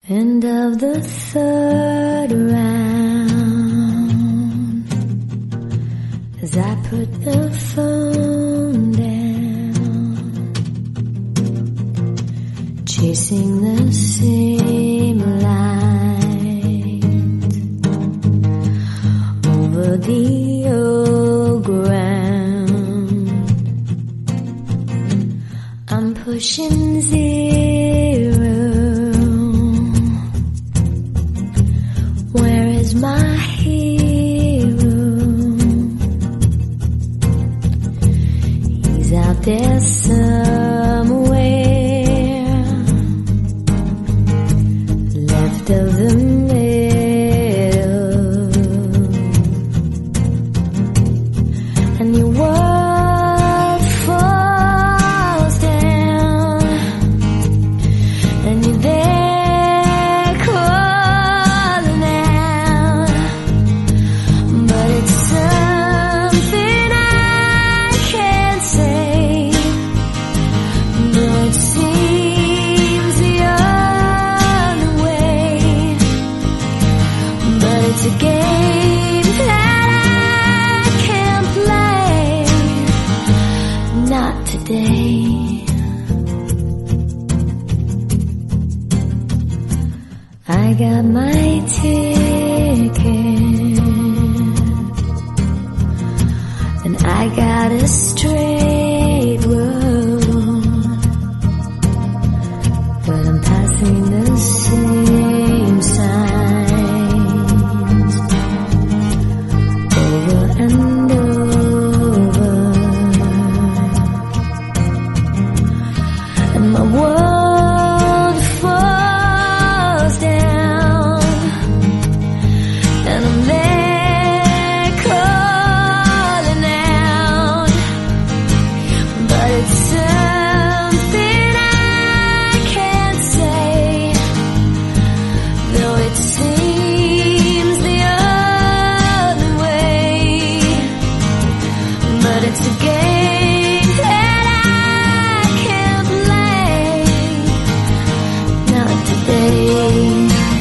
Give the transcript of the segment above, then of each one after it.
End of the third round, as I put the phone down, chasing the same light over the old ground. I'm pushing zero. Where is my hero? He's out there somewhere, left of the middle, and your world falls down, and you're there. It's a game that I can't play, not today. I got my ticket, and I got a straight road, but I'm passing the same sign. And over, and my world falls down, and I'm there calling out, but it's something I can't say, though it seems the only way. But it's a game that I can't play, not today.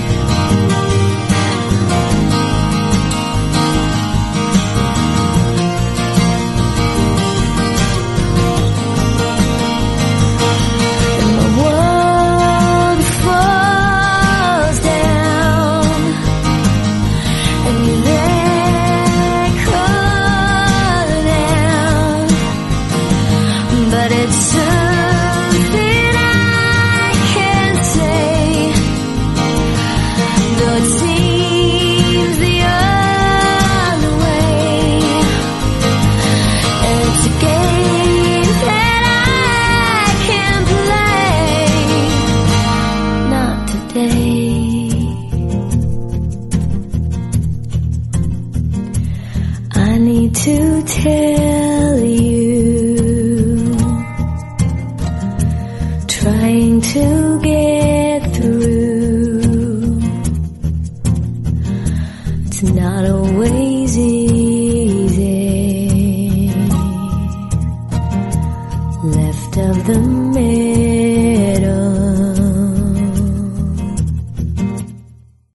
And my world falls down, and you're there calling out. But it's something I can't say, though it seems the only way. And it's a game that I can't play, not today. I need to tell you, trying to get through, it's not always easy.